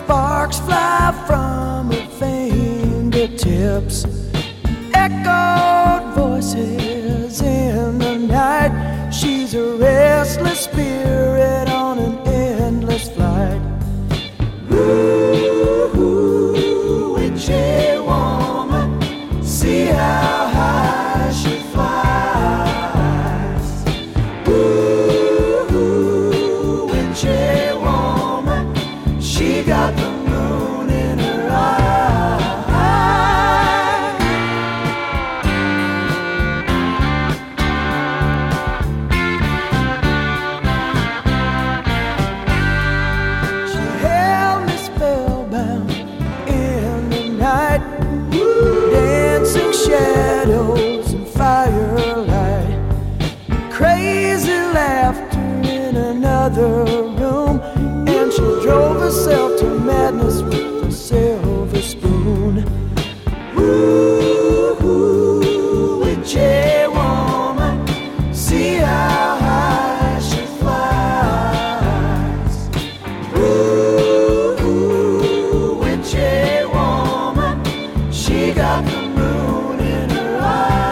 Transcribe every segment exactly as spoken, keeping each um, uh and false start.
sparks fly from her fingertips. Echoed voices in the night. She's a restless spirit on an endless flight. Ooh, ooh, witchy woman, see how high she flies. Ooh, ooh, witchy woman, she got the moon in her eye. She held me spellbound in the night, dancing shadows and firelight, crazy laughter in another room, and she drove herself to madness with a silver spoon. Ooh, ooh, witchy woman, see how high she flies. Ooh, ooh, witchy woman, she got the moon in her eye.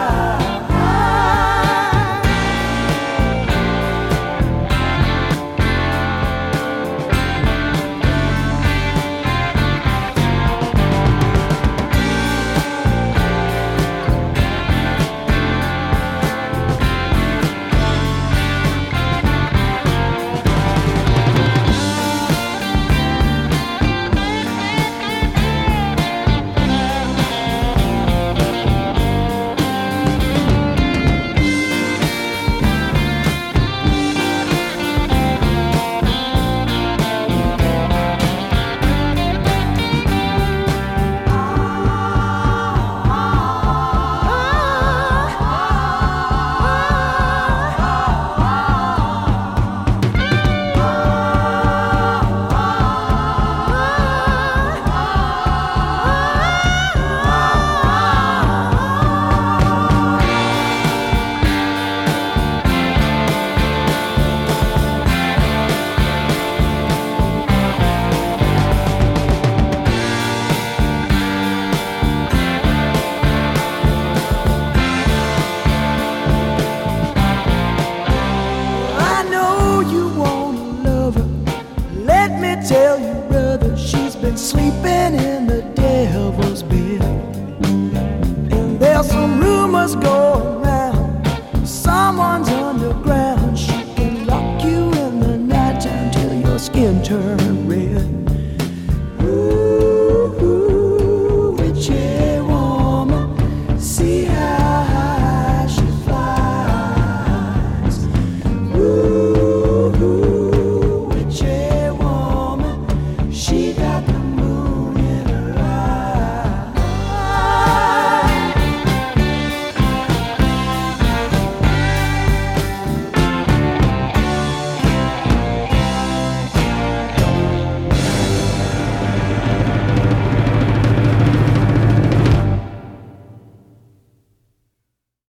Tell you, brother, she's been sleeping in the devil's bed, and there's some rumors going